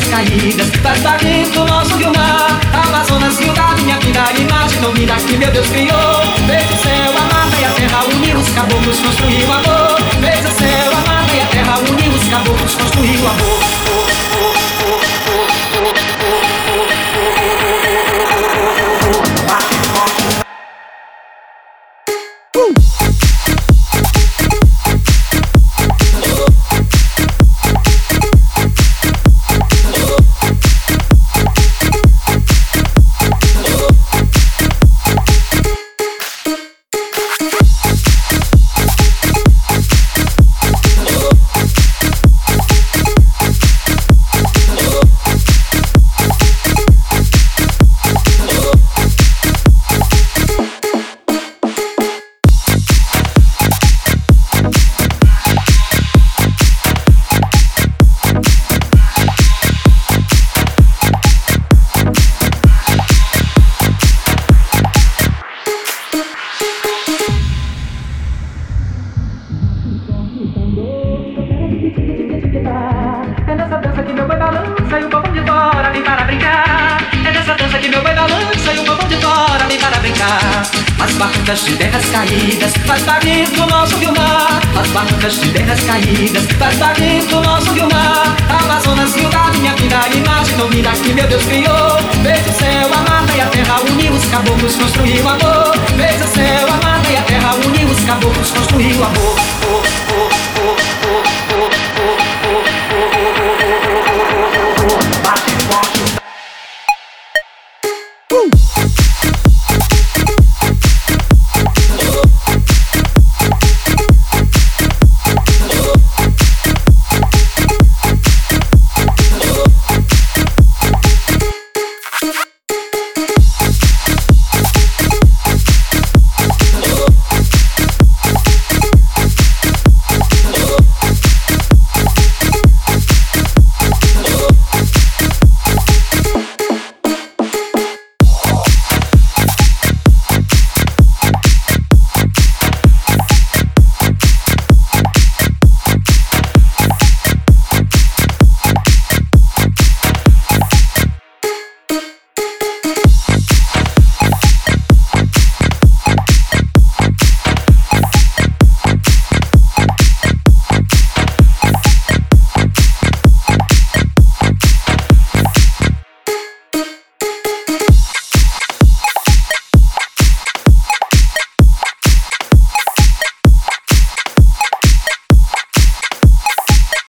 terras caídas, das barris do nosso rio mar. Amazonas, rio da minha vida, imaginou vida que meu Deus criou. Fez o céu, a mata e a terra, uniu os caboclos, construiu o amor. Fez o céu, a mata e a terra, uniu os caboclos, construiu o amor. É nessa dança que meu boi balança e o povão de fora vem para brincar. É nessa dança que meu boi balança e o povão de fora vem para brincar. As barrancas de terras caídas, as barris do nosso rio mar. As barrancas de terras caídas, as barris do nosso rio mar. Amazonas, rio da minha vida, imaginou vida que meu Deus criou. Fez o céu, a mata e a terra, uniu os caboclos, construiu amor. Fez o céu, a mata e a terra, uniu os caboclos, construiu amor.